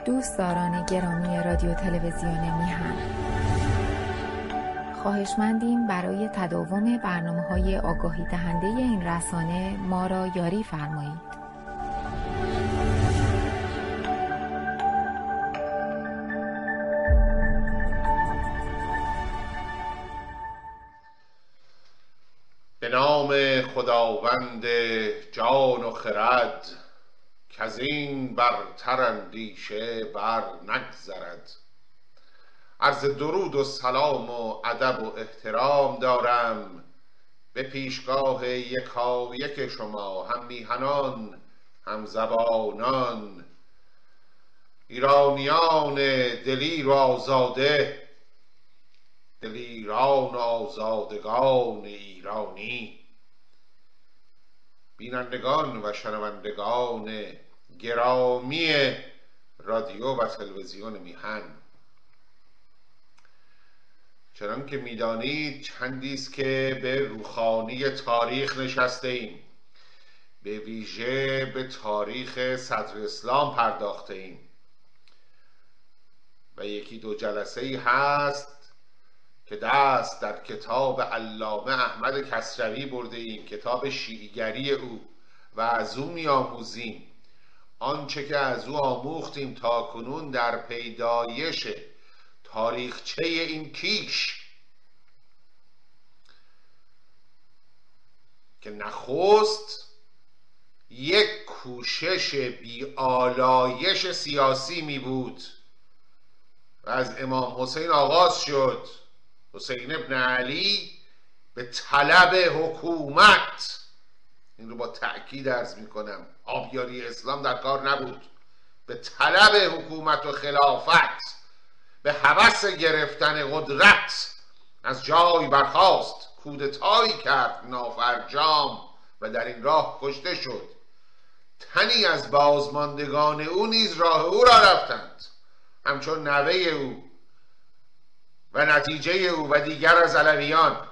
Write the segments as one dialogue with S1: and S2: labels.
S1: دوستداران گرامی رادیو تلویزیون میهن، خواهشمندیم برای تداوم برنامه‌های آگاهی دهنده این رسانه ما را یاری فرمایید.
S2: به نام خداوند جان و خرد، کز این برتر اندیشه بر نگذرد. عرض درود و سلام و ادب و احترام دارم به پیشگاه یکایک شما، هم میهنان هم زبانان، ایرانیان دلیر و آزاده، دلیران و آزادگان ایرانی، بینندگان و شنوندگان گرامی رادیو و تلویزیون میهن. چنان که میدانید چندی است که به روخانی تاریخ نشسته ایم، به ویژه به تاریخ صدر اسلام پرداخته ایم و یکی دو جلسه ای هست که دست در کتاب علامه احمد کسروی برده ایم، کتاب شیعیگری او، و از او می‌آموزیم آنچه که از او آموختیم تا کنون در پیدایش تاریخچه این کیش، که نخست یک کوشش بی‌آلایش سیاسی می بود و از امام حسین آغاز شد، حسین ابن علی، به طلب حکومت. این رو با تأکید عرض می کنم، آبیاری اسلام در کار نبود. به طلب حکومت و خلافت، به هوس گرفتن قدرت از جای برخاست، کودتایی کرد نافرجام و در این راه کشته شد. تنی از بازماندگان او نیز راه او را رفتند، همچون نوه او و نتیجه او و دیگر از علویان.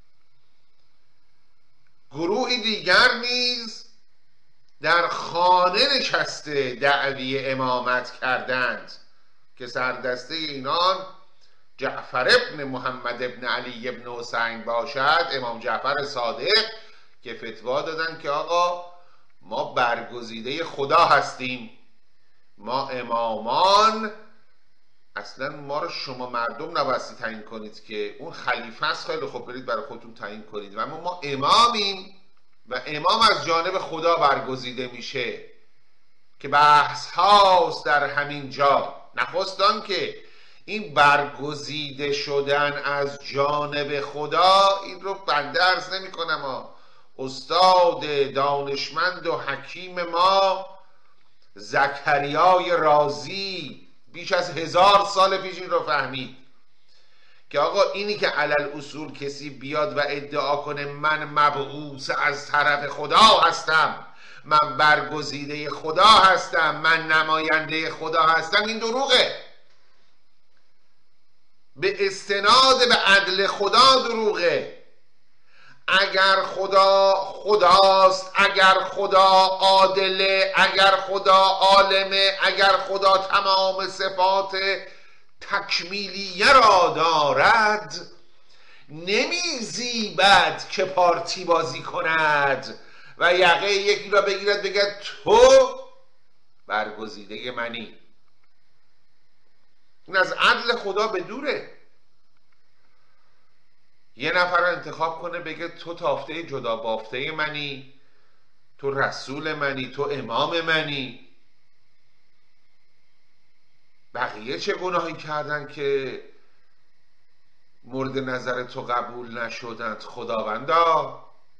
S2: گروهی دیگر نیز در خانه نشسته دعوی امامت کردند که سردسته اینان جعفر ابن محمد ابن علی ابن حسین باشد، امام جعفر صادق، که فتوا دادن که آقا ما برگزیده خدا هستیم، ما امامان، اصلا ما رو شما مردم نبایستی تعیین کنید که اون خلیفه است، خیلی خوب برید برای خودتون تعیین کنید، و اما ما امامیم و امام از جانب خدا برگزیده میشه. که بحث هاست در همین جا. نخستان که این برگزیده شدن از جانب خدا، این رو بنده عرض نمی کنم، استاد دانشمند و حکیم ما زکریای رازی بیش از 1000 سال پیش این رو فهمید که آقا اینی که علل اصول کسی بیاد و ادعا کنه من مبعوث از طرف خدا هستم، من برگزیده خدا هستم، من نماینده خدا هستم، این دروغه. به استناد به عدل خدا دروغه. اگر خدا خداست، اگر خدا عادله، اگر خدا عالمه، اگر خدا تمام صفات تکمیلیه را دارد، نمیزیبد که پارتی بازی کند و یقه یکی را بگیرد بگد تو برگزیده منی. این از عدل خدا به دوره. یه نفر رو انتخاب کنه بگه تو تافته جدا بافته منی، تو رسول منی، تو امام منی. بقیه چه گناهی کردن که مورد نظر تو قبول نشدند خداوندا؟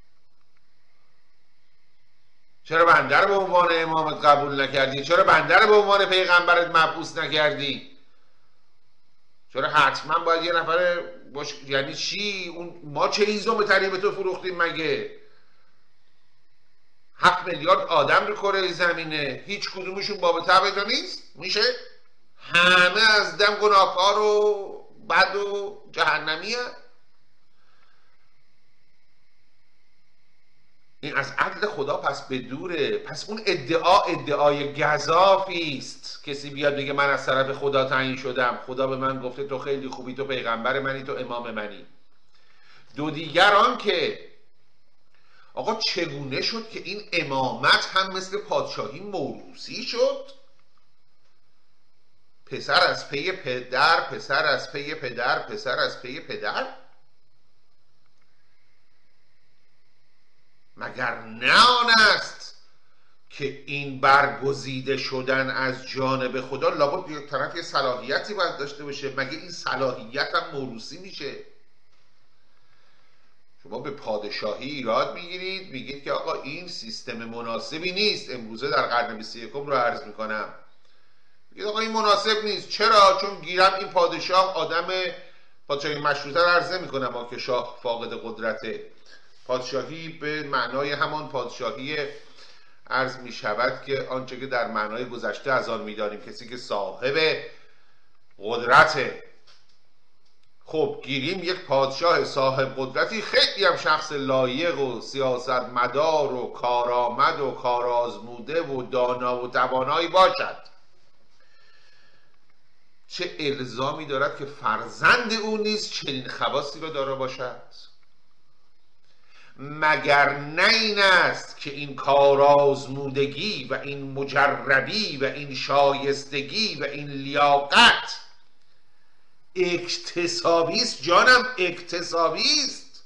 S2: چرا بنده رو به عنوان امامت قبول نکردی؟ چرا بنده رو به عنوان پیغمبرت مبعوث نکردی؟ چرا حتما باید یه نفر باش؟ یعنی چی؟ ما چه هیزم تری به تو فروختیم مگه؟ 7 میلیارد آدم رو کره زمینه، هیچ کدومشون باب طبع تو نیست؟ میشه؟ همه از دم گناهکار و بد و جهنمی هست. این از عدل خدا پس به دوره. پس اون ادعای گزافی است. کسی بیاد بگه من از طرف خدا تعیین شدم، خدا به من گفته تو خیلی خوبی، تو پیغمبر منی، تو امام منی. دو دیگر آن که آقا چگونه شد که این امامت هم مثل پادشاهی موروثی شد؟ پسر از پی پدر، پسر از پی پدر، پسر از پی پدر. مگر نه آن است که این برگزیده شدن از جانب خدا لابد یک طرف یه صلاحیتی باید داشته باشه؟ مگه این صلاحیت هم موروثی میشه؟ شما به پادشاهی ایراد میگیرید، میگید که آقا این سیستم مناسبی نیست. امروزه در قرن 21 رو عرض میکنم، میگید آقا این مناسب نیست. چرا؟ چون گیرم این پادشاه آدم پادشاهی مشروطه رو عرض نمیکنم ما که شاه فاقد قدرته. پادشاهی به معنای همان پادشاهی عرض می شود که آنچه که در معنای گذشته از آن میدانیم، کسی که صاحب قدرته. خب گیریم یک پادشاه صاحب قدرتی خیلی هم شخص لایق و سیاستمدار و کارآمد و کارآزموده و دانا و توانایی باشد، چه الزامی دارد که فرزند او نیز چنین خواصی را دارا باشد؟ مگر نه این است که این کارآزمودگی و این مجربی و این شایستگی و این لیاقت اکتسابی است؟ جانم اکتسابی است.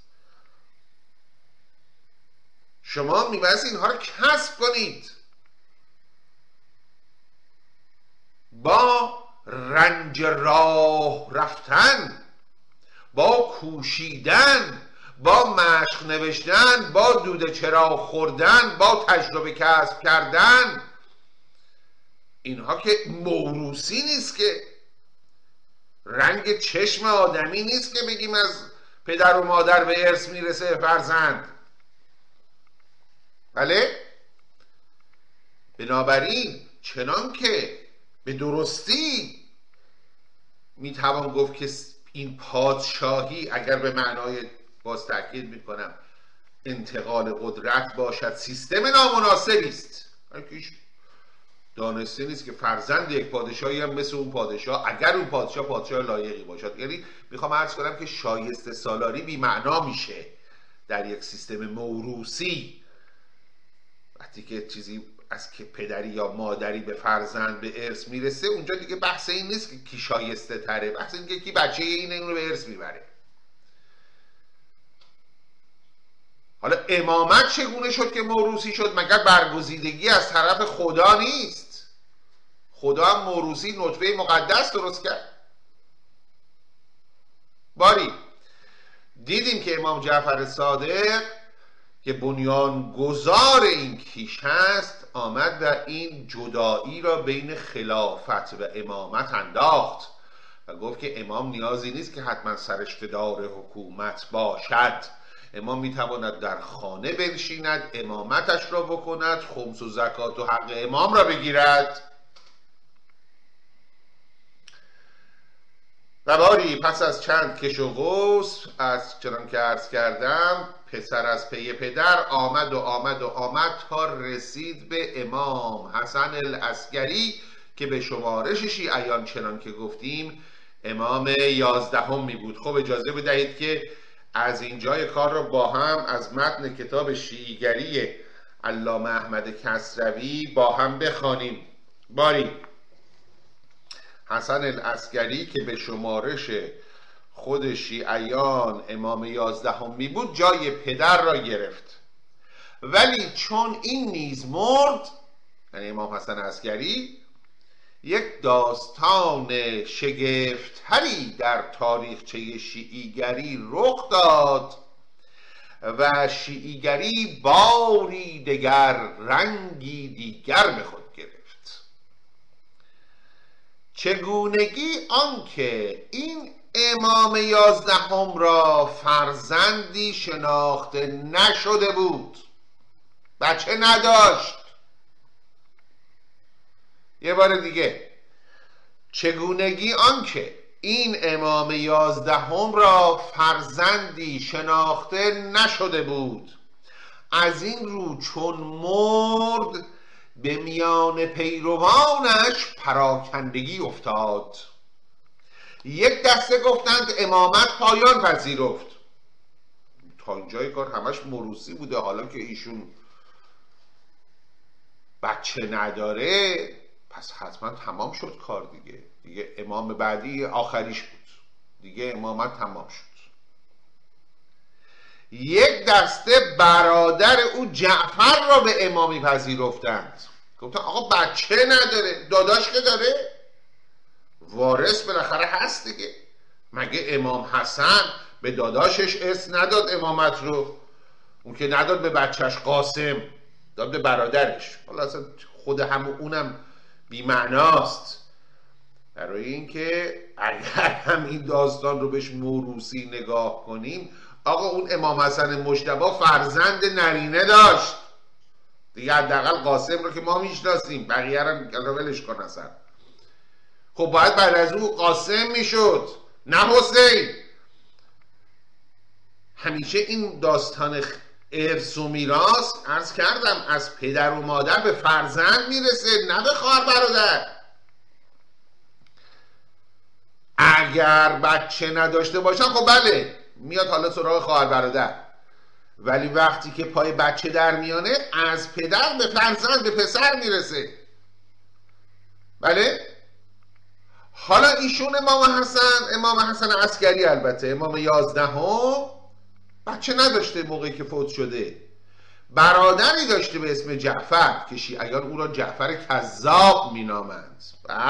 S2: شما میبایست اینها رو کسب کنید، با رنج راه رفتن، با کوشیدن، با مشق نوشتن، با دوده چراغ خوردن، با تجربه کسب کردن. اینها که موروثی نیست، که رنگ چشم آدمی نیست که بگیم از پدر و مادر به ارث میرسه فرزند. بله؟ بنابراین چنان که به درستی میتوان گفت که این پادشاهی اگر به معنای، باز تأکید میکنم، انتقال قدرت باشد، سیستم نامناسبی است. هیچ دانسته نیست که فرزند یک پادشاهی هم مثل اون پادشاه، اگر اون پادشاه لایقی باشد. یعنی میخوام عرض کنم که شایسته سالاری بی معنا میشه در یک سیستم موروثی. وقتی که چیزی از که پدری یا مادری به فرزند به ارث میرسه، اونجا دیگه بحث این نیست که کی شایسته تره، بحث این که کی بچه این رو به ارث میبره. حالا امامت چگونه شد که موروثی شد؟ مگر برگزیدگی از طرف خدا نیست؟ خدا هم موروثی نطفه مقدس درست کرد. باری دیدیم که امام جعفر صادق که بنیان گذار این کیش هست، آمد و این جدایی را بین خلافت و امامت انداخت و گفت که امام نیازی نیست که حتما سرشته‌دار حکومت باشد. امام میتواند در خانه بنشیند، امامتش را بکند، خمس و زکات و حق امام را بگیرد. و باری پس از چند کش و قوس، از چنان که عرض کردم، پسر از پی پدر آمد و آمد و آمد تا رسید به امام حسن العسکری که به شمارش شیعیان چنان که گفتیم امام 11 می بود. خب اجازه بدهید که از اینجای کار را با هم از متن کتاب شیعیگری علامه احمد کسروی با هم بخوانیم. باری حسن العسکری که به شمارش خود شیعیان امام 11 می بود، جای پدر را گرفت. ولی چون این نیز مرد، یعنی امام حسن عسکری، یک داستان شگفت‌تری در تاریخچه شیعیگری رخ داد و شیعیگری باری دگر رنگی دیگر به خود گرفت. چگونگی آنکه این امام 11 را فرزندی شناخته نشده بود، بچه نداشت. یه بار دیگه، چگونگی آنکه این امام 11 را فرزندی شناخته نشده بود، از این رو چون مرد به میان پیروانش پراکندگی افتاد. یک دسته گفتند امامت پایان پذیرفت. تا اینجای کار همش موروثی بوده، حالا که ایشون بچه نداره پس حتما تمام شد کار دیگه امام بعدی آخریش بود دیگه، امامت تمام شد. یک دسته برادر او جعفر را به امامی پذیرفتند. گفتن آقا بچه نداره، داداش که داره، وارث بالاخره هست دیگه. مگه امام حسن به داداشش اسم نداد امامت رو؟ اون که نداد به بچهش قاسم، داد به برادرش. حالا اصلا خود اونم بی‌معناست، برای اینکه اگر هم این داستان رو بهش موروثی نگاه کنیم، آقا اون امام حسن مجتبی فرزند نرینه داشت دیگه، حداقل قاسم رو که ما میشناسیم، بقیه رو ولش کن اصلا. خب باید بعد از او قاسم میشد نه حسین. همیشه این داستان ارث و میراث عرض کردم از پدر و مادر به فرزند میرسه، نه به خواهر برادر. اگر بچه نداشته باشن خب بله میاد حالا سراغ خواهر برادر، ولی وقتی که پای بچه در میانه از پدر به فرزند به پسر میرسه. بله. حالا ایشون امام حسن عسکری، البته امام 11 بچه نداشته موقعی که فوت شده، برادری داشته به اسم جعفر که شیعیان او را جعفر کذاب مینامند.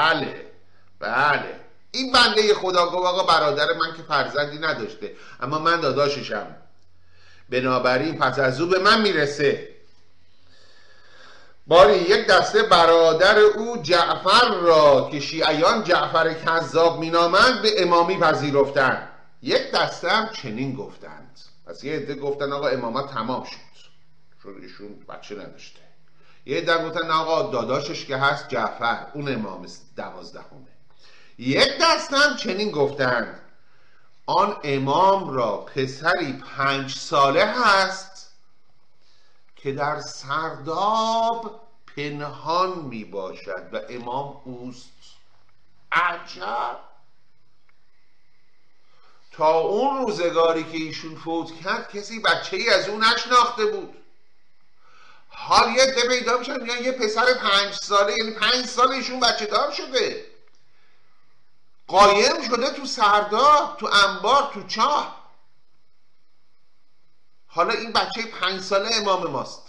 S2: بله این بنده خدا گفت آقا برادر من که فرزندی نداشته اما من داداششم، بنابراین پس از او به من میرسه. باری یک دسته برادر او جعفر را که شیعیان جعفر کذاب مینامند به امامی پذیرفتند. یک دسته هم چنین گفتند. پس یه عده گفتن آقا امامت تمام شد چون ایشون بچه نداشته. یه عده گفتن آقا داداشش که هست جعفر، اون امام 12. یک دسته هم چنین گفتند آن امام را پسری 5 ساله هست که در سرداب پنهان می باشد و امام اوست. عجب. تا اون روزگاری که ایشون فوت کرد کسی بچه ای از اون نشناخته بود. حال یه ده پیدا میشن میگن یه پسر 5 ساله، یعنی 5 ساله ایشون بچه دار شده، قایم شده تو سرداب، تو انبار، تو چاه. حالا این بچه 5 ساله امام ماست.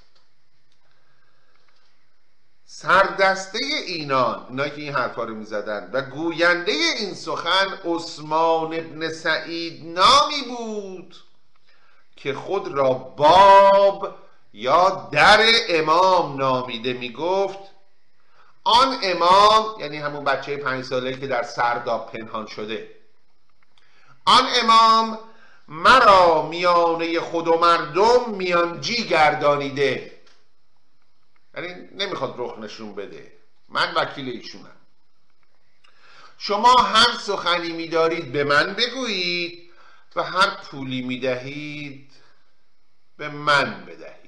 S2: سردسته اینایی که این حرفا رو میزدن و گوینده این سخن عثمان ابن سعید نامی بود که خود را باب یا در امام نامیده، میگفت آن امام، یعنی همون بچه 5 ساله که در سرداب پنهان شده، آن امام مرا میانه خود و مردم میانجی گردانیده، یعنی نمیخواد رخ نشون بده، من وکیل ایشونم. شما هر سخنی میدارید به من بگویید و هر پولی میدهید به من بدهید.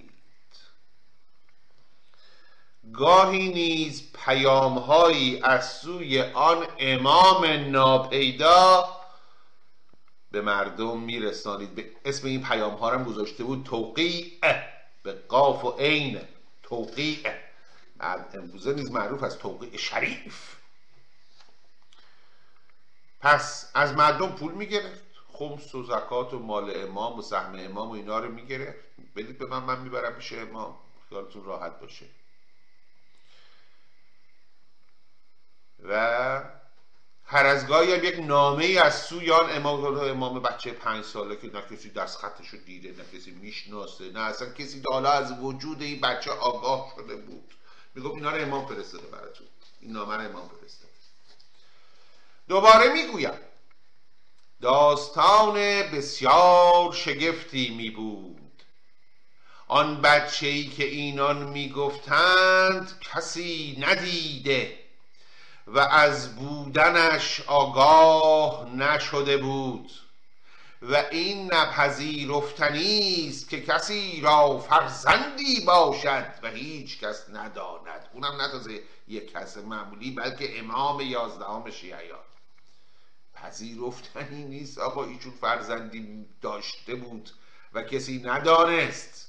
S2: گاهی نیز پیامهایی از سوی آن امام ناپیدا به مردم میرسانید. به اسم این پیام ها هم گذاشته بود توقیع، به قاف و عین، توقیع. امروزه نیز معروف از توقیع شریف. پس از مردم پول میگرفت، خمس و زکات و مال امام و سهم امام و اینا رو میگرفت، بدید به من میبرم پیش امام، خیالتون راحت باشه. و هر از گاهی هم یک نامه ای از سوی آن امام بچه 5 ساله که نه کسی دستخطش رو دیده، نه کسی میشناسه، نه اصلا کسی حالا از وجود این بچه آگاه شده بود، میگفت اینا رو امام فرستاده براتون، این نامه رو امام فرستاده. دوباره میگویم داستان بسیار شگفتی می بود. آن بچه‌ای که اینان میگفتند کسی ندیده و از بودنش آگاه نشده بود. و این نپذیرفتنی است که کسی را فرزندی باشد و هیچ کس نداند. اونم نه تازه یک کس معمولی، بلکه امام 11 شیعیان. پذیرفتنی نیست آقا ایشون فرزندی داشته بود و کسی ندانست.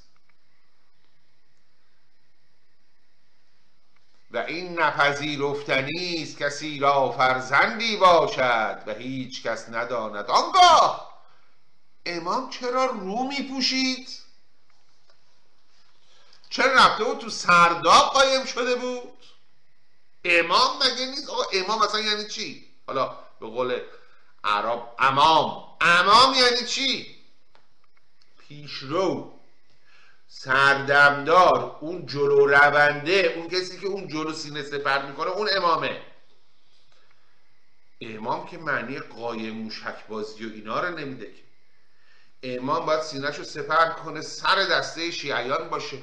S2: و این نپذیرفتنی است کسی را فرزندی باشد و هیچ کس نداند. آنگاه امام چرا رو می پوشید؟ چرا رفته بود تو سرداب قایم شده بود؟ امام مگه نیست؟ آقا امام مثلا یعنی چی؟ حالا به قول عرب امام یعنی چی؟ پیشرو، سردمدار، اون جلو رونده، اون کسی که اون جلو سینه سپر میکنه، اون امامه. امام که معنی قایم موشک بازی و اینا رو نمیده که. امام باید سینه‌شو سپر کنه، سر دسته شیعیان باشه،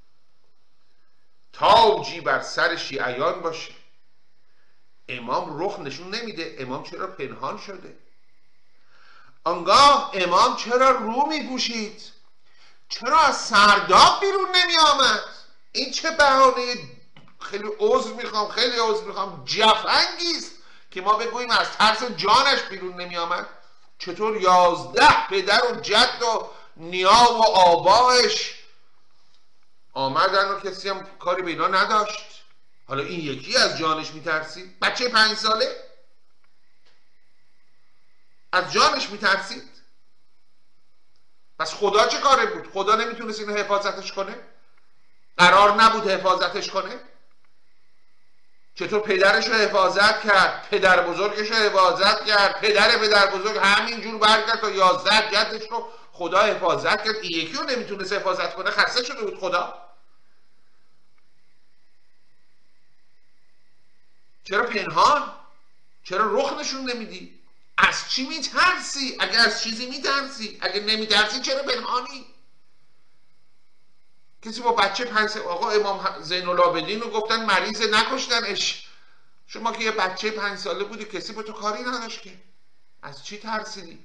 S2: تاجی بر سر شیعیان باشه. امام رخ نشون نمیده. امام چرا پنهان شده؟ آنگاه امام چرا رو میپوشید؟ چرا از سرداب بیرون نمی آمد؟ این چه بهانه خیلی عذر میخوام جفنگیست که ما بگوییم از ترس جانش بیرون نمی آمد؟ چطور 11 پدر و جد و نیا و آبایش آمدن و کسی هم کاری به اینا نداشت؟ حالا این یکی از جانش میترسید؟ بچه 5 ساله از جانش میترسید؟ پس خدا چه کاره بود؟ خدا نمیتونست اینو حفاظتش کنه؟ قرار نبود حفاظتش کنه؟ چطور پدرش رو حفاظت کرد، پدر بزرگش رو حفاظت کرد، پدر بزرگ همینجور برگرد تا 11 جدش رو خدا حفاظت کرد. این یکی رو نمیتونست حفاظت کنه؟ خسته شده بود خدا؟ چرا پنهان؟ چرا رخ نشون نمیدی؟ از چی میترسی؟ اگه از چیزی میترسی، اگه نمیترسی چرا پنهانی؟ کسی با بچه 5 ساله، آقا امام زین العابدین رو گفتن مریض نکشتنش، شما که یه بچه 5 ساله بودی کسی با تو کاری نداشت که، از چی ترسیدی؟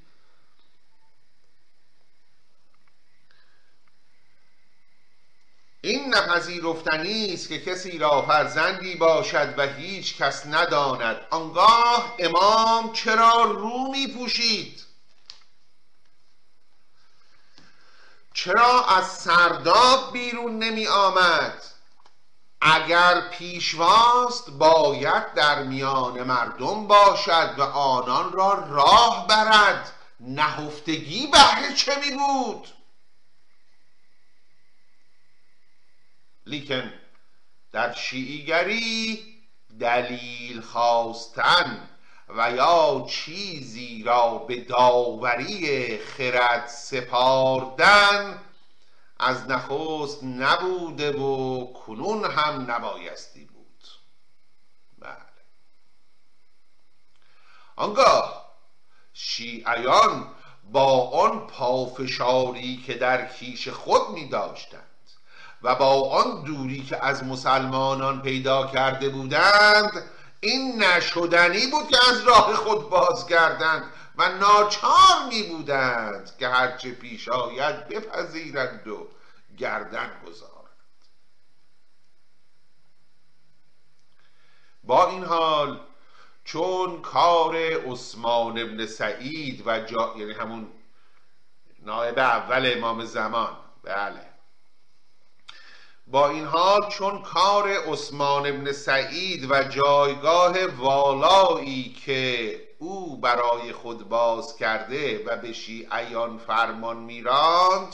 S2: این نپذیرفتنی است که کسی را فرزندی باشد و هیچ کس نداند. آنگاه امام چرا رو می پوشید؟ چرا از سرداب بیرون نمی آمد؟ اگر پیشواست باید در میان مردم باشد و آنان را راه برد. نهفتگی بهر چه می بود؟ لیکن در شیعیگری دلیل خواستن و یا چیزی را به داوری خرد سپاردن از نخست نبوده و کنون هم نبایستی بود. بله. آنگاه شیعیان با آن پافشاری که در کیش خود می داشتند و با آن دوری که از مسلمانان پیدا کرده بودند، این نشدنی بود که از راه خود باز کردند و ناچار می بودند که هرچه پیش آید بپذیرند و گردن گذارند. با این حال چون کار عثمان بن سعید و یعنی همون نایب اول امام زمان، بله، با این حال چون کار عثمان بن سعید و جایگاه والایی که او برای خود باز کرده و به شیعیان فرمان میراند،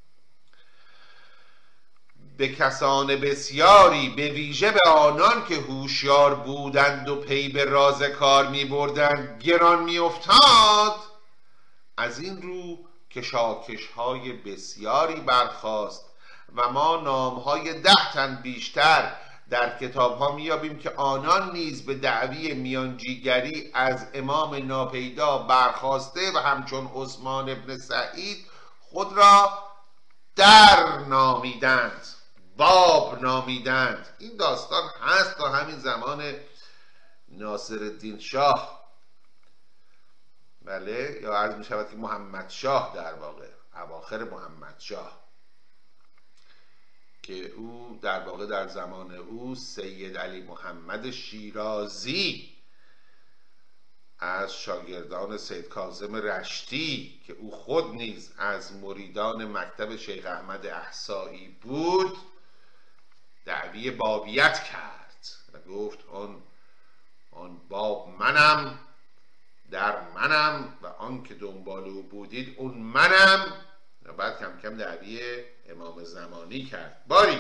S2: به کسان بسیاری به ویژه به آنان که هوشیار بودند و پی به راز کار می بردند گران می افتاد، از این رو کشاکش های بسیاری برخاست و ما نامهای 10 تن بیشتر در کتاب ها میابیم که آنان نیز به دعوی میانجیگری از امام ناپیدا برخاسته و همچون عثمان بن سعید خود را در نامیدند، باب نامیدند. این داستان هست تا همین زمان ناصرالدین شاه. بله، یا عرض می شود که محمد شاه در واقع اواخر محمد شاه، که او در واقع در زمان او سید علی محمد شیرازی از شاگردان سید کاظم رشتی که او خود نیز از مریدان مکتب شیخ احمد احصایی بود دعوی بابیت کرد و گفت آن باب منم، در منم و آن که دنبال او بودید اون منم. و بعد کم کم دعوی امام زمانی کرد. باری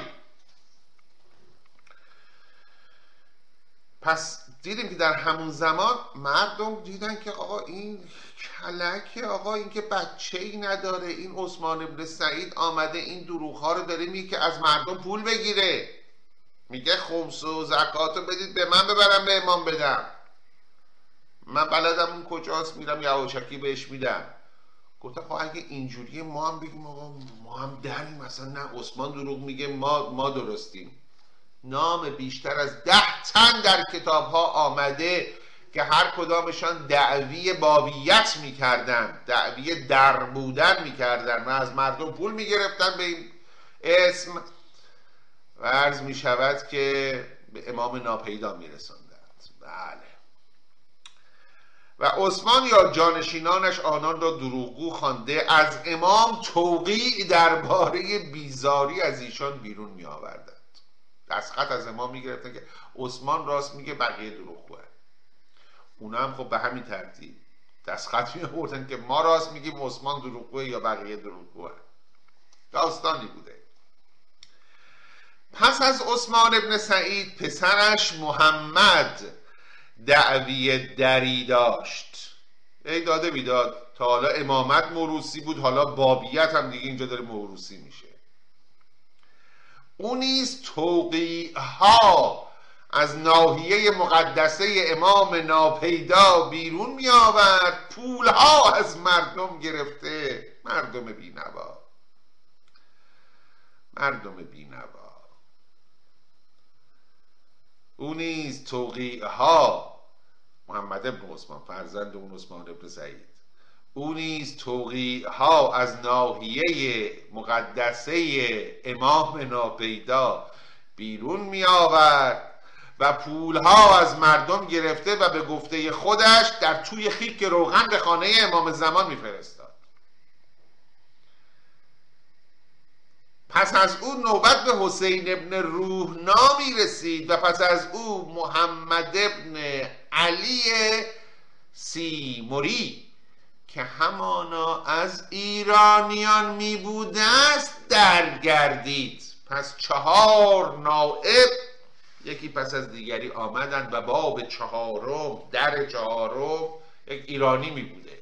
S2: پس دیدیم که در همون زمان مردم دیدن که آقا این کلکه، آقا این که بچه ای نداره، این عثمان ابن سعید آمده این دروغ‌ها رو داره میگه که از مردم پول بگیره، میگه خمس و زکات رو بدید به من ببرم به امام بدم، من بلدم اون کجاست، میرم یواشکی بهش میدم. گفتم خب اگه اینجوریه ما هم بگیم آقا ما هم داریم، مثلا نه عثمان دروغ میگه ما درستیم. نام بیشتر از 10 تن در کتاب ها آمده که هر کدامشان دعوی بابیت میکردن، دعوی در بودن میکردن و از مردم پول میگرفتن به این اسم و عرض میشود که به امام ناپیدا میرساندند. بله. و عثمان یا جانشینانش آنان را دروغگو خوانده از امام توقیع درباره بیزاری از ایشان بیرون می آوردند. دستخط از امام می گرفتن که عثمان راست میگه بقیه دروغگوه. اونا هم خب به همین ترتیب دستخط می آوردن که ما راست میگیم عثمان دروغگوه یا بقیه دروغگوه. داستانی بوده. پس از عثمان ابن سعید پسرش محمد دعوی دری داشت. ای داده بیداد، تا حالا امامت موروثی بود، حالا بابیت هم دیگه اینجا داره موروثی میشه. او نیز توقیع ها از ناحیه مقدسه امام ناپیدا بیرون می آورد، پول ها از مردم گرفته، مردم بینوا. او نیز توقیع ها، محمد ابن عثمان فرزند اون عثمان ابن سعید، او نیز توقیع ها از ناحیه مقدسه امام ناپیدا بیرون می آورد و پول ها از مردم گرفته و به گفته خودش در توی خیک روغن به خانه امام زمان می فرستاد. پس از او نوبت به حسین ابن روحنا می رسید و پس از او محمد ابن علی سیمری که همانا از ایرانیان می بوده است درگردید. پس 4 نائب یکی پس از دیگری آمدند و باب 4م در 4م یک ایرانی می بوده.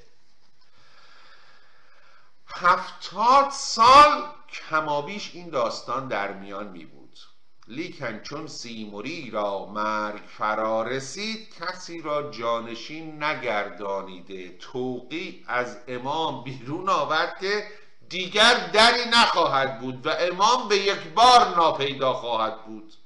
S2: 70 سال کمابیش این داستان در میان می بود. لیکن چون سیمری را مرگ فرا رسید کسی را جانشین نگردانیده، توقیع از امام بیرون آورد که دیگر دری نخواهد بود و امام به یک بار ناپیدا خواهد بود.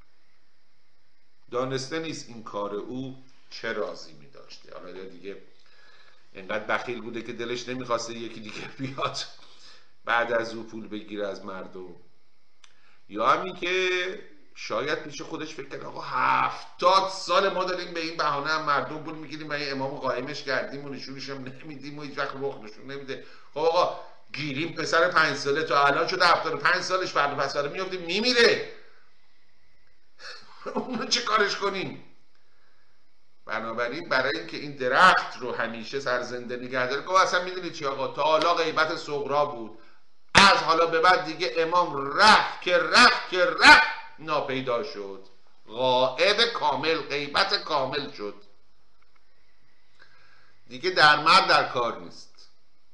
S2: دانسته نیست این کار او چه رازی می داشته. حالا دیگه اینقدر بخیل بوده که دلش نمیخواسته یکی دیگه بیاد بعد از او پول بگیره از مردم، یا همین که شاید پیش خودش فکر کنه آقا 70 سال ما داریم به این بهانه هم مردم پول میگیریم و این امامو قائمش کردیم و نشونش هم نمیدیم و هیچ وقت رخ نشون نمیده. خب آقا گیریم پسر 5 ساله تا الان شده 75 سالش، فردا پس فردا میفته میمیره، اونو چه کارش کنیم؟ بنابراین برای اینکه این درخت رو همیشه سرزنده نگه داره، که اصلا میدونید چی آقا، تا حالا غیبت صغرا بود، از حالا به بعد دیگه امام رفت ناپیدا شد، غائب کامل، غیبت کامل شد دیگه، در مرد در کار نیست.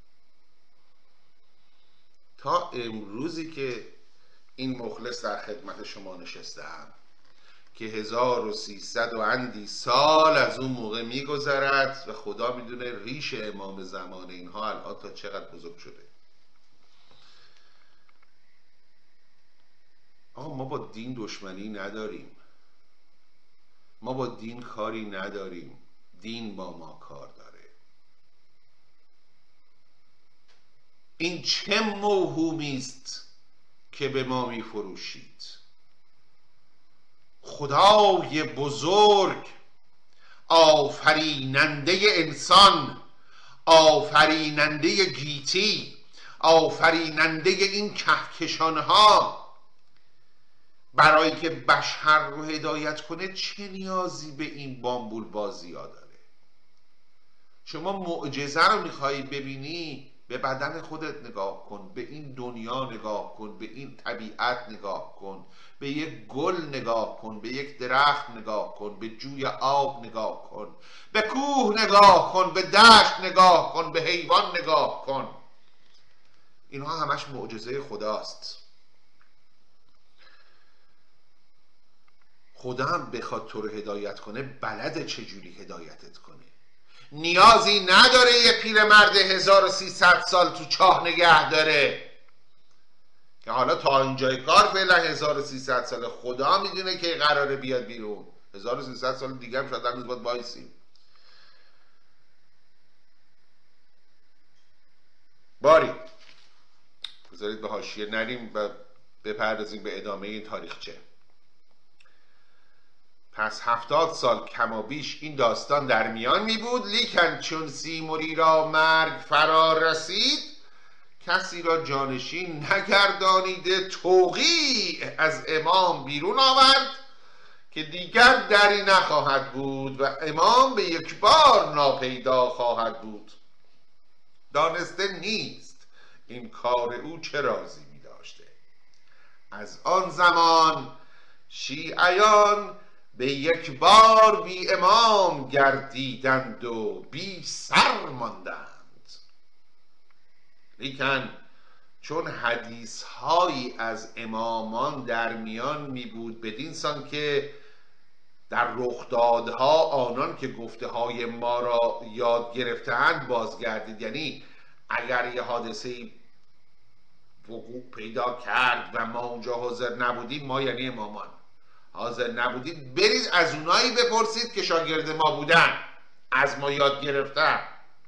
S2: تا امروزی که این مخلص در خدمت شما نشستم که 1300 و اندی سال از اون موقع میگذرد و خدا میدونه ریش امام زمان اینها الان تا چقدر بزرگ شده. آقا ما با دین دشمنی نداریم، ما با دین کاری نداریم، دین با ما کار داره. این چه موهومی است که به ما می فروشید؟ خدای بزرگ، آفریننده انسان، آفریننده گیتی، آفریننده این کهکشانها، برای که بشر رو هدایت کنه چه نیازی به این بامبول بازی ها داره؟ شما معجزه رو میخوایی ببینی، به بدن خودت نگاه کن، به این دنیا نگاه کن، به این طبیعت نگاه کن، به یک گل نگاه کن، به یک درخت نگاه کن، به جوی آب نگاه کن، به کوه نگاه کن، به دشت نگاه کن، به حیوان نگاه کن. اینها همش معجزه خداست. خدا هم بخواد تو رو هدایت کنه بلده چجوری هدایتت کنه. نیازی نداره یه پیرمرد 1300 سال تو چاه نگه داره که حالا تا اینجای کار فعلا 1300 سال، خدا میدونه که قراره بیاد بیرون. 1300 سال دیگه هم شاید هنوز باید بایسیم. باری بذارید به حاشیه نریم و بپردازیم به ادامه این تاریخچه. پس 70 سال کما بیش این داستان در میان می بود، لیکن چون سیموری را مرگ فرا رسید، کسی را جانشین نگردانیده توقیع از امام بیرون آورد که دیگر دری نخواهد بود و امام به یک بار ناپیدا خواهد بود. دانسته نیست این کار او چه رازی می داشته. از آن زمان شیعیان به یک بار بی امام گردیدند و بی سر ماندند. لیکن چون حدیث هایی از امامان در میان می بود بدین سان که در رخدادها آنان که گفته های ما را یاد گرفتند بازگردید، یعنی اگر یه حادثه وقوع پیدا کرد و ما اونجا حاضر نبودیم، ما یعنی امامان حاضر نبودید، برید از اونایی بپرسید که شاگرد ما بودن، از ما یاد گرفتن.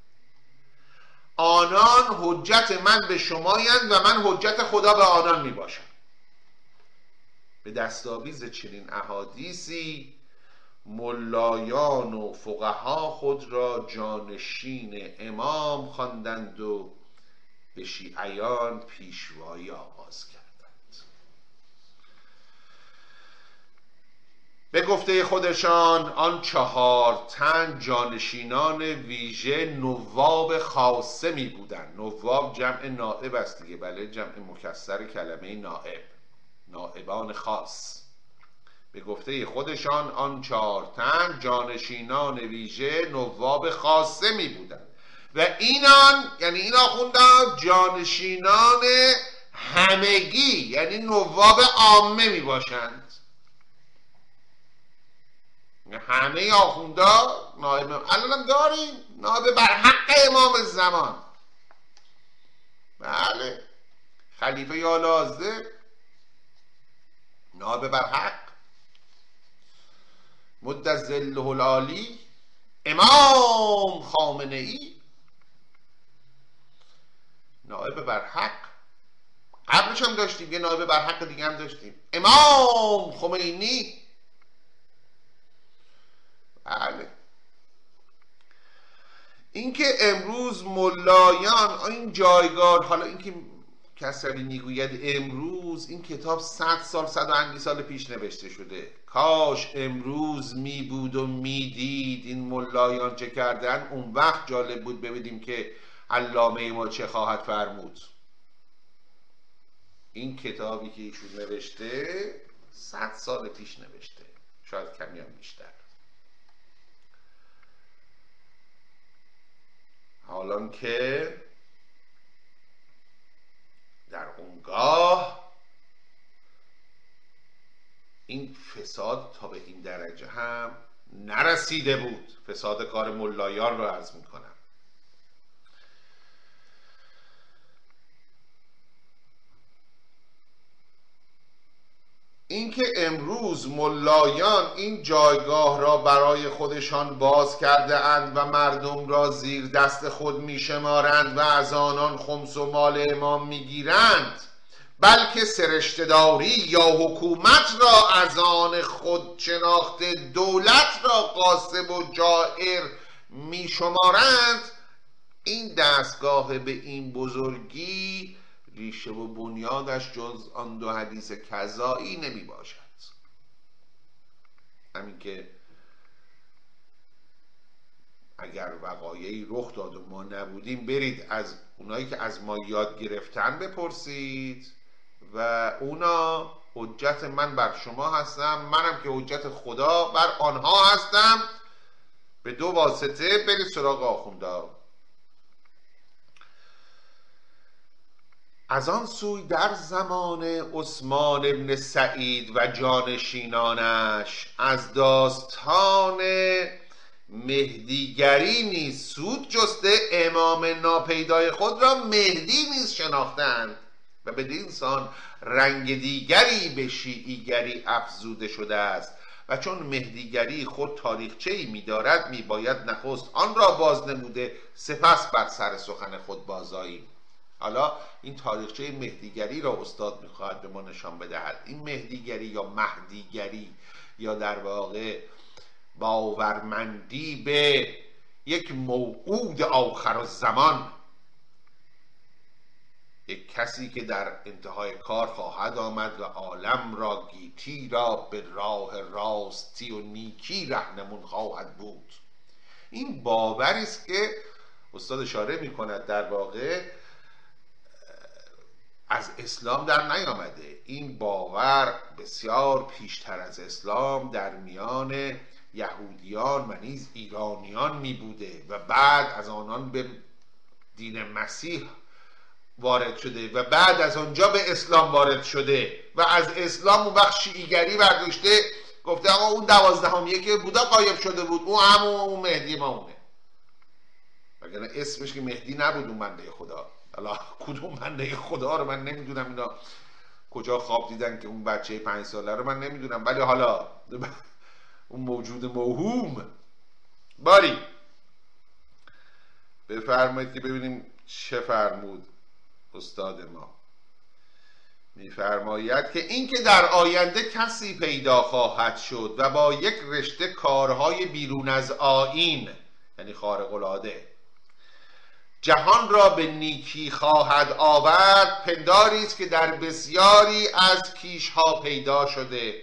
S2: آنان حجت من به شمایند و من حجت خدا به آنان می باشم. به دستاویز چنین احادیثی ملایان و فقها خود را جانشین امام خواندند و به شیعیان پیشوایی آغاز کردند. به گفته خودشان آن 4 تن جانشینان ویژه نواب خاصه می بودند. نواب جمع نائب است دیگه، بله، جمع مکسر کلمه نائب، نائبان خاص. به گفته خودشان آن 4 تن جانشینان ویژه نواب خاصه می بودند و اینان، یعنی این آخوندان، جانشینان همگی، یعنی نواب عامه می باشند. همه آخوندا نائب، الانم داریم نائب بر حق امام زمان، بله، خلیفه یا لازده، نائب بر حق، مد ظله العالی، امام خامنه ای، نائب بر حق. قبلش هم داشتیم یه نائب بر حق دیگه هم داشتیم، امام خمینی. بله. اینکه امروز ملایان این جایگاه، حالا اینکه کسری میگوید امروز، این کتاب 100 سال 100 و اندی سال پیش نوشته شده. کاش امروز می بود و میدید این ملایان چه کردن، اون وقت جالب بود ببینیم که علامه ما چه خواهد فرمود. این کتابی که ایشون نوشته 100 سال پیش نوشته، شاید کمی هم بیشتر. حالان که در اونگاه این فساد تا به این درجه هم نرسیده بود. فساد کار ملایان رو عرض میکنم. اینکه امروز ملایان این جایگاه را برای خودشان باز کرده اند و مردم را زیر دست خود می شمارند و از آنان خمس و مال امام می گیرند، بلکه سرشته‌داری یا حکومت را از آن خود شناخته دولت را غاصب و جائر می شمارند، این دستگاه به این بزرگی ریشه و بنیادش جز آن دو حدیث کذایی نمی باشد. همین که اگر وقایعی رخ داد و ما نبودیم، برید از اونایی که از ما یاد گرفتن بپرسید و اونا حجت من بر شما هستم، منم که حجت خدا بر آنها هستم. به دو واسطه برید سراغ آخوندا. از آن سوی در زمان عثمان بن سعید و جانشینانش از داستان مهدیگری نیز سود جسته امام ناپیدای خود را مهدی نیز شناختند و بدین سان رنگ دیگری به شیعیگری افزوده شده است و چون مهدیگری خود تاریخچه‌ای می‌دارد میباید نخست آن را بازنموده سپس بر سر سخن خود بازآییم. حالا این تاریخچه مهدیگری را استاد میخواهد به ما نشان بدهد. این مهدیگری یا مهدیگری یا در واقع باورمندی به یک موعود آخر الزمان، یک کسی که در انتهای کار خواهد آمد و عالم را گیتی را به راه راستی و نیکی رهنمون خواهد بود. این باوری است که استاد اشاره میکند در واقع از اسلام در نیامده. این باور بسیار پیشتر از اسلام در میان یهودیان و نیز ایرانیان می بوده و بعد از آنان به دین مسیح وارد شده و بعد از آنجا به اسلام وارد شده و از اسلام اون وقت شیعیگری برداشته، گفته آقا اون 12 که بودا غایب شده بود، اون همون مهدی ما اونه، وگرنه اسمش که مهدی نبود اون بنده خدا. حالا کدوم بنده خدا رو من نمیدونم، اینا کجا خواب دیدن که اون بچه 5 ساله رو من نمیدونم، ولی حالا اون موجود موهوم. باری بفرمایید که ببینیم چه فرمود استاد ما. میفرماید که این که در آینده کسی پیدا خواهد شد و با یک رشته کارهای بیرون از آیین، یعنی خارق العاده، جهان را به نیکی خواهد آورد، پنداری است که در بسیاری از کیشها پیدا شده.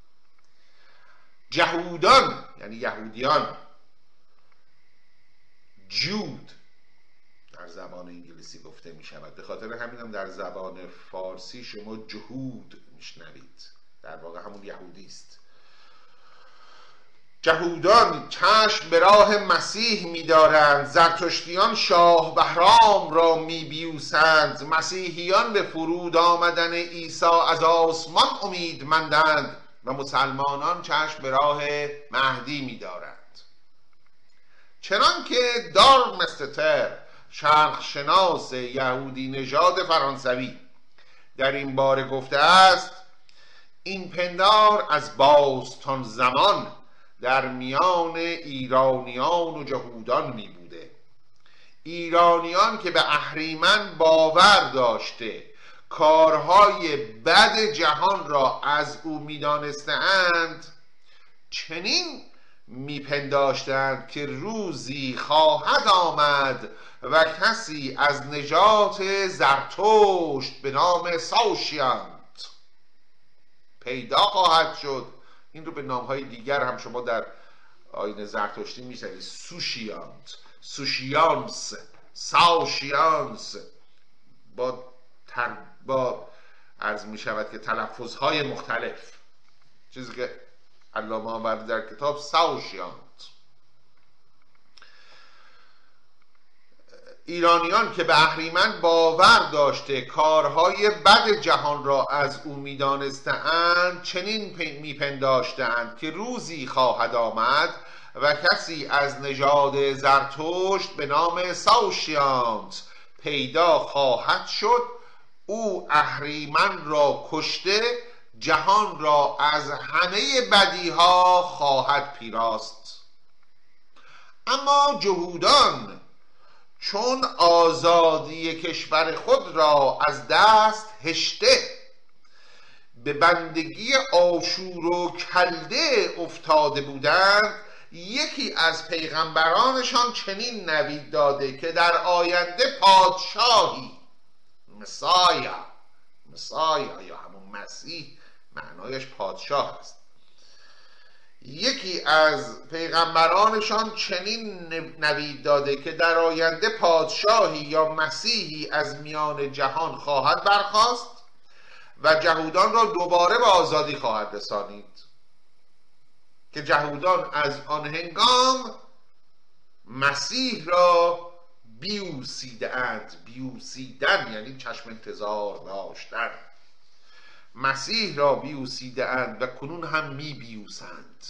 S2: جهودان یعنی یهودیان، جود در زبان انگلیسی گفته می شود، به خاطر همین هم در زبان فارسی شما جهود میشنوید، در واقع همون یهودی است. جهودان چشم به راه مسیح می‌دارند، زرتشتیان شاه بهرام را می‌بیوسند، مسیحیان به فرود آمدن عیسی از آسمان امیدمندند و مسلمانان چشم به راه مهدی می‌دارند. چنان که دارمستتر شرقشناس یهودی نژاد فرانسوی در این باره گفته است، این پندار از باستان زمان در میان ایرانیان و جهودان می بوده. ایرانیان که به اهریمن باور داشته کارهای بد جهان را از او می دانستند، چنین می پنداشتند که روزی خواهد آمد و کسی از نژاد زرتشت به نام ساشیانت پیدا خواهد شد. این رو به نامهای دیگر هم شما در آیین زرتشتی میشنوید، سوشیانت، سوشیانس، ساشیانس، با عرض می شود که تلفظهای مختلف، چیزی که علامه آورده در کتاب ساشیانت. ایرانیان که به اهریمن باور داشته کارهای بد جهان را از او می‌دانستند، چنین می‌پنداشتند که روزی خواهد آمد و کسی از نژاد زرتشت به نام ساشیانت پیدا خواهد شد، او اهریمن را کشته جهان را از همه بدیها خواهد پیراست. اما جهودان چون آزادی کشور خود را از دست هشته به بندگی آشور و کلده افتاده بودند، یکی از پیغمبرانشان چنین نوید داده که در آینده پادشاهی، مسایا یا همون مسیح معنایش پادشاه است، یکی از پیغمبرانشان چنین نوید داده که در آینده پادشاهی یا مسیحی از میان جهان خواهد برخاست و جهودان را دوباره به آزادی خواهد رسانید، که جهودان از آن هنگام مسیح را بیوسیدن یعنی چشم انتظار داشتن، مسیح را بیوسیدند و کنون هم بیوسند.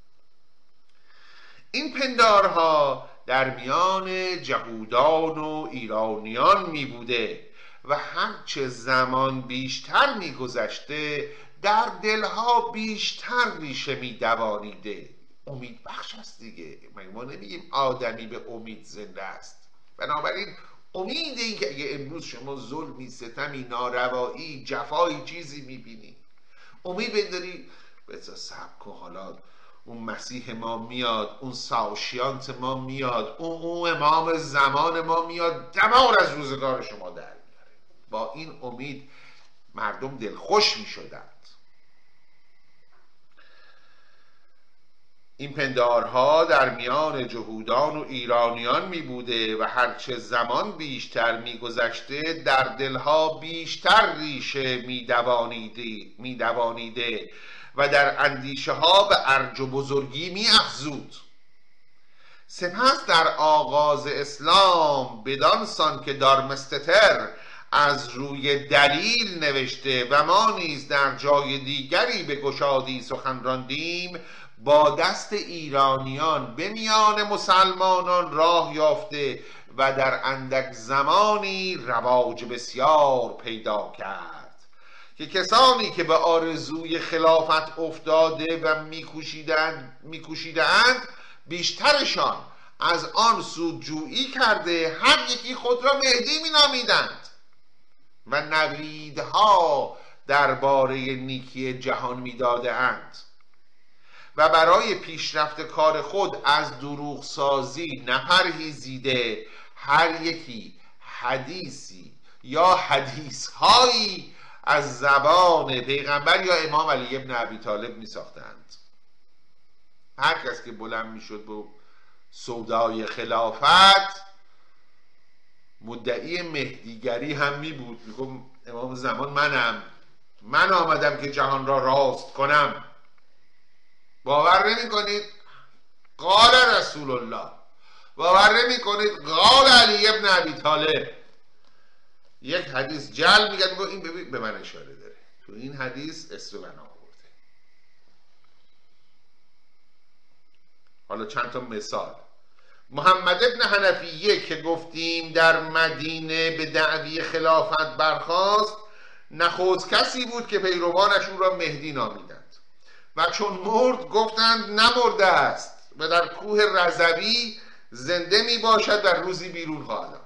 S2: این پندارها در میان جهودان و ایرانیان می بوده و هرچه زمان بیشتر می گذشته در دلها بیشتر ریشه می دوانیده. امید بخش است دیگه، ما نمیگیم آدمی به امید زنده است. بنابراین امید این که اگه امروز شما ظلمی، ستمی، ناروایی، جفایی چیزی میبینی، امید بنداری بذار صبر کن، حالا اون مسیح ما میاد، اون ساوشیانت ما میاد، اون امام زمان ما میاد، دمار از روزگار شما در میاره. با این امید مردم دلخوش میشدند. این پندارها در میان جهودان و ایرانیان می بوده و هرچه زمان بیشتر می گذشته در دلها بیشتر ریشه می دوانیده و در اندیشه ها به ارج و بزرگی می افزود. سپس در آغاز اسلام بدان سان که دارمستتر از روی دلیل نوشته و ما نیز در جای دیگری به گشادی سخن راندیم، با دست ایرانیان به میان مسلمانان راه یافته و در اندک زمانی رواج بسیار پیدا کرد که کسانی که به آرزوی خلافت افتاده و میکوشیدند بیشترشان از آن سودجویی کرده هر یکی خود را مهدی مینامیدند و نویدها درباره نیکی جهان میدادند و برای پیشرفت کار خود از دروغ سازی نپرهیزیده هر یکی حدیثی یا حدیثهایی از زبان پیغمبر یا امام علی ابن ابی طالب می ساختند. هر کس که بلند می شد به سودای خلافت مدعی مهدیگری هم می بود، می گفت امام زمان من آمدم که جهان را راست کنم. باور نمی کنید قال رسول الله، باور نمی کنید قال علی ابن ابی طالب. یک حدیث جل میگه این به من اشاره داره، تو این حدیث اسم من آورده. حالا چند تا مثال. محمد ابن حنفیه که گفتیم در مدینه به دعوی خلافت برخاست، نخست کسی بود که پیروانش او را مهدی نامیدند و چون مرد گفتند نمرده است و در کوه رضوی زنده می باشد و روزی بیرون خواهد آمد.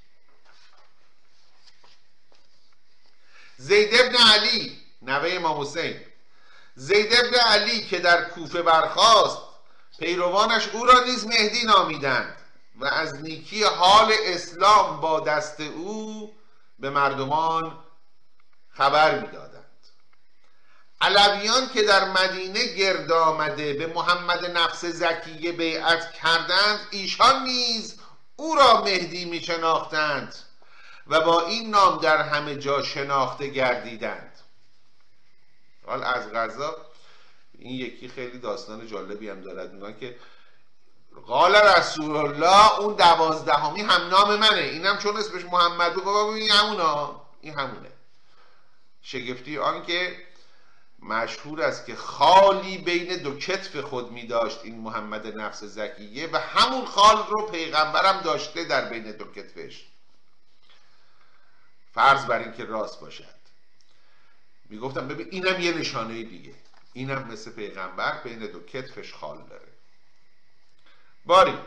S2: زید ابن علی نوه امام حسین، زید ابن علی که در کوفه برخاست پیروانش او را نیز مهدی نامیدند و از نیکی حال اسلام با دست او به مردمان خبر میدادند. علویان که در مدینه گرد آمده به محمد نفس زکیه بیعت کردند، ایشان نیز او را مهدی می شناختند و با این نام در همه جا شناخته گردیدند. حال از قضا این یکی خیلی داستان جالبی هم دارد، میگن که قال رسول الله اون 12می هم نام منه، اینم چون اسمش محمد بود این همونه. شگفتی آن که مشهور است که خالی بین دو کتف خود می داشت این محمد نفس زکیه و همون خال رو پیغمبرم داشته در بین دو کتفش، فرض بر این که راست باشد. میگفتن ببین اینم یه نشانه دیگه، اینم مثل پیغمبر بین دو کتفش خال داره. باری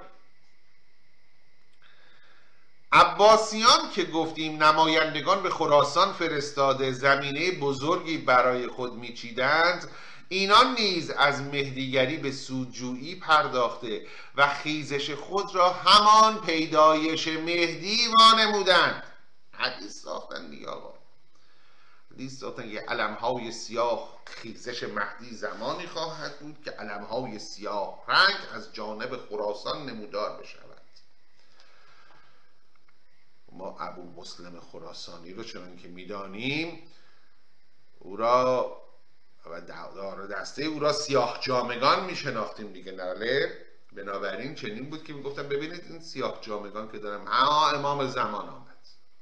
S2: عباسیان که گفتیم نمایندگان به خراسان فرستاده زمینه بزرگی برای خود میچیدند، اینان نیز از مهدیگری به سودجویی پرداخته و خیزش خود را همان پیدایش مهدی وانمودند. حدیث ساختن دیگه آقا، حدیث ساختن که علمهای سیاه خیزش مهدی زمانی خواهد بود که علمهای سیاه رنگ از جانب خراسان نمودار بشود. ما ابو مسلم خراسانی رو چنان که میدانیم او را و دار دسته او را سیاه جامگان میشناختیم دیگه، ناله. بنابراین چنین بود که میگفتن ببینید این سیاه جامگان که دارم امام زمان آمد.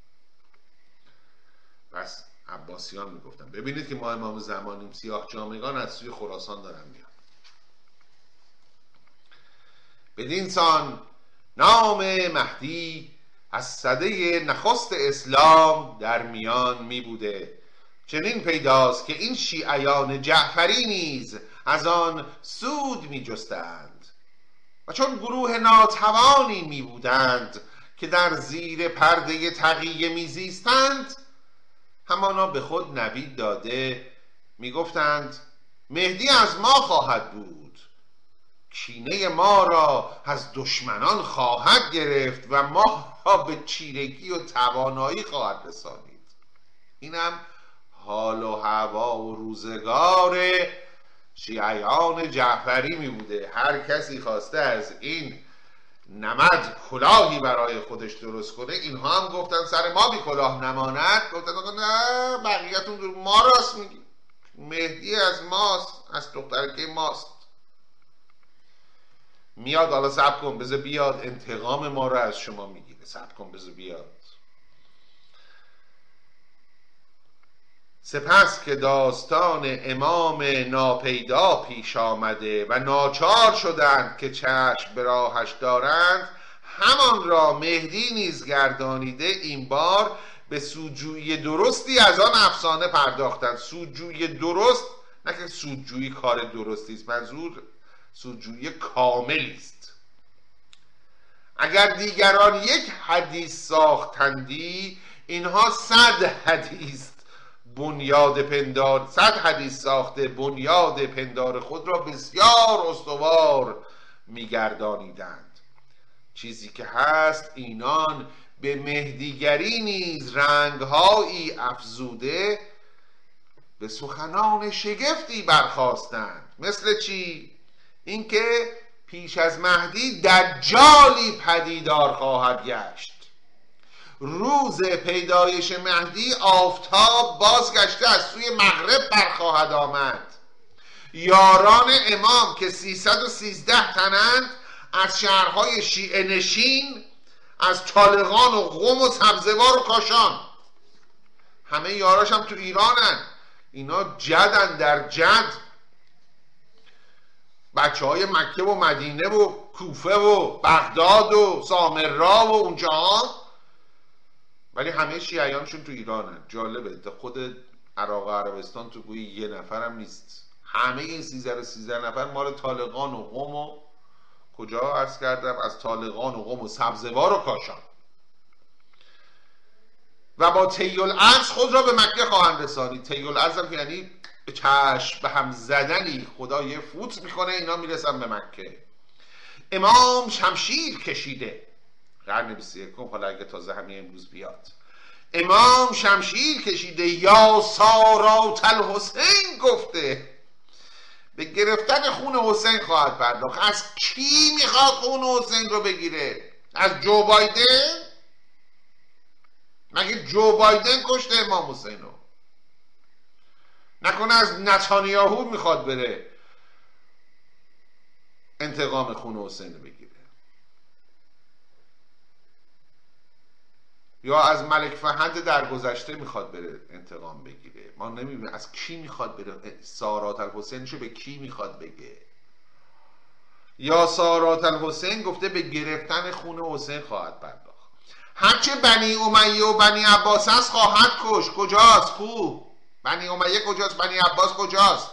S2: پس عباسیان میگفتن ببینید که ما امام زمانیم، سیاه جامگان از سوی خراسان دارن میان. بدین سان نام مهدی از سده نخست اسلام در میان می بوده. چنین پیداست که این شیعیان جعفری نیز از آن سود می جستند و چون گروه ناتوانی می بودند که در زیر پرده تقیه می زیستند، همانا به خود نوید داده می گفتند مهدی از ما خواهد بود، کینه ما را از دشمنان خواهد گرفت و ما را به چیرگی و توانایی خواهد رسانید. اینم حال و هوا و روزگار شیعیان جعفری می بوده. هر کسی خواسته از این نمد کلاهی برای خودش درست کنه، اینها هم گفتن سر ما بی کلاه نماند. گفتن نه بقیه‌تون دور ما راست میگی، مهدی از ماست، از دخترکه ماست، میاد حالا صبر کن بذار بیاد انتقام ما رو از شما میگیره، صبر کن بذار بیاد. سپس که داستان امام ناپیدا پیش آمده و ناچار شدند که چشم به راهش دارند، همان را مهدی نیز گردانیده این بار به سودجویی درستی از آن افسانه پرداختند. سودجویی درست، نه که سودجویی کار درستی است، منظور سودجویی کاملی است. اگر دیگران یک حدیث ساختندی، اینها 100 حدیث بنیاد پندار، 100 حدیث ساخته بنیاد پندار خود را بسیار استوار میگردانیدند. چیزی که هست اینان به مهدیگری نیز رنگهایی افزوده به سخنان شگفتی برخاستند. مثل چی؟ اینکه پیش از مهدی دجالی پدیدار خواهد گشت. روز پیدایش مهدی آفتاب بازگشته از سوی مغرب برخواهد آمد. یاران امام که 313 تنند از شهرهای شیعه نشین، از طالقان و قم و سبزوار و کاشان، همه یاراش هم تو ایرانن. اینا جدن در جد، بچه های مکه و مدینه و کوفه و بغداد و سامرا و اونجا، ولی همه شیعیانشون تو ایرانن. جالبه، خود عراق و عربستان تو گویی یه نفر هم نیست. همه این 13 نفر مال طالقان و قم و کجا عرض کردم، از طالقان و قم و سبزوار و کاشان، و با طی الارض خود را به مکه خواهند رسانید. طی الارض هم که یعنی چشم به هم زدنی، خدا یه فوت میکنه اینا میرسن به مکه. امام شمشیر کشیده، قرن 21، حالا اگه تازه همین امروز بیاد، امام شمشیر کشیده، یا سارات الحسین گفته، به گرفتن خون حسین خواهد پرداخت. از کی میخواد خون حسین رو بگیره؟ از جو بایدن؟ مگه جو بایدن کشته امام حسین رو؟ نکنه از نتانیاهو میخواد بره انتقام خون حسین رو بگیره؟ یا از ملک فهد در گذشته میخواد بره انتقام بگیره؟ ما نمیدونیم از کی میخواد بره. سارات الحسینشو به کی میخواد بگه؟ یا سارات الحسین گفته به گرفتن خون حسین خواهد پرداخت. هرچه بنی امیه و بنی عباس هست خواهد کش. کجاست؟ کو بنی امیه کجاست؟ بنی عباس کجاست؟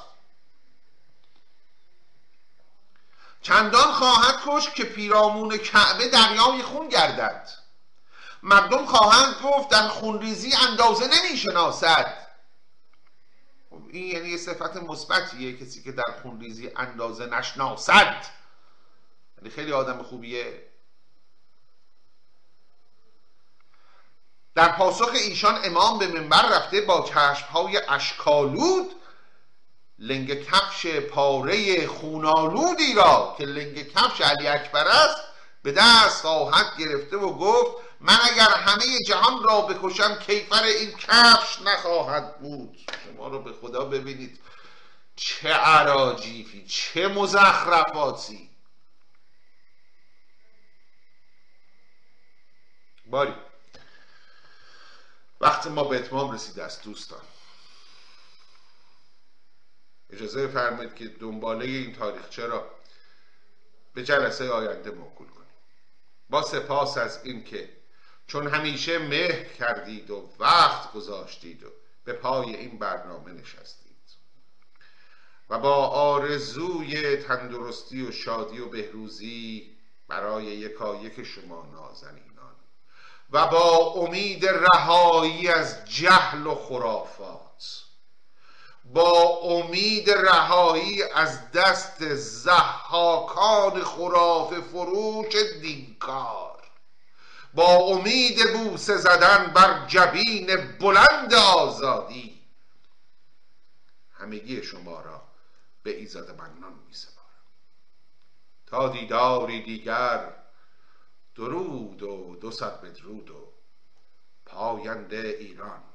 S2: چندان خواهد کشت که پیرامون کعبه دریای خون گردد. مردم خواهند گفت در خونریزی اندازه نمیشناسد. این یعنی یه صفت مثبتیه، کسی که در خونریزی اندازه نشناسد یعنی خیلی آدم خوبیه. در پاسخ ایشان امام به منبر رفته با چشمهای اشکالود لنگ کفش پاره خونالودی را که لنگ کفش علی اکبر است به دست خواهد گرفته و گفت من اگر همه جهان را بکشم کیفر این کفش نخواهد بود. شما رو به خدا ببینید چه اراجیفی، چه مزخرفاتی. باری وقت ما به اتمام رسیده است دوستان. اجازه فرمایید که دنباله این تاریخچه را به جلسه آینده موکول کنیم. با سپاس از این که چون همیشه مهر کردید و وقت گذاشتید و به پای این برنامه نشستید و با آرزوی تندرستی و شادی و بهروزی برای یکایک شما نازنینان و با امید رهایی از جهل و خرافات، با امید رهایی از دست ضحاکان خرافه فروش دینکار، با امید بوسه زدن بر جبین بلند آزادی، همگی شما را به ایزد منان می سپارم. تا دیداری دیگر درود و 200 بدرود و پاینده ایران.